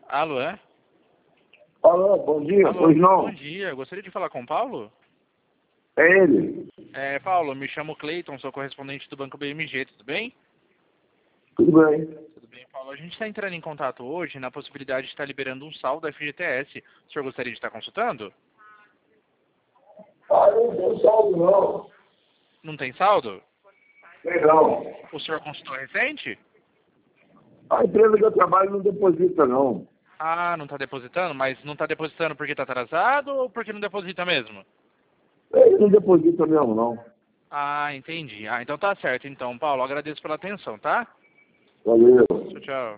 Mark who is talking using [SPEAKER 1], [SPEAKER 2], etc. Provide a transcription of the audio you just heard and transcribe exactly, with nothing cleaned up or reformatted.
[SPEAKER 1] Alô, é?
[SPEAKER 2] Alô, bom dia,
[SPEAKER 1] Alô,
[SPEAKER 2] pois não?
[SPEAKER 1] bom dia. Gostaria de falar com o Paulo?
[SPEAKER 2] É ele.
[SPEAKER 1] É, Paulo, me chamo Cleiton, sou correspondente do Banco B M G, tudo bem?
[SPEAKER 2] Tudo bem.
[SPEAKER 1] Tudo bem, Paulo. A gente está entrando em contato hoje na possibilidade de estar liberando um saldo da F G T S. O senhor gostaria de estar consultando?
[SPEAKER 2] Ah, não tem saldo não.
[SPEAKER 1] Não tem saldo?
[SPEAKER 2] Tem não.
[SPEAKER 1] O senhor consultou recente?
[SPEAKER 2] A empresa que eu trabalho não deposita não.
[SPEAKER 1] Ah, não está depositando? Mas não está depositando porque está atrasado ou porque não deposita mesmo?
[SPEAKER 2] Ele não deposita mesmo não.
[SPEAKER 1] Ah, entendi. Ah, então tá certo então, Paulo. Agradeço pela atenção, tá?
[SPEAKER 2] Valeu.
[SPEAKER 1] Tchau, tchau.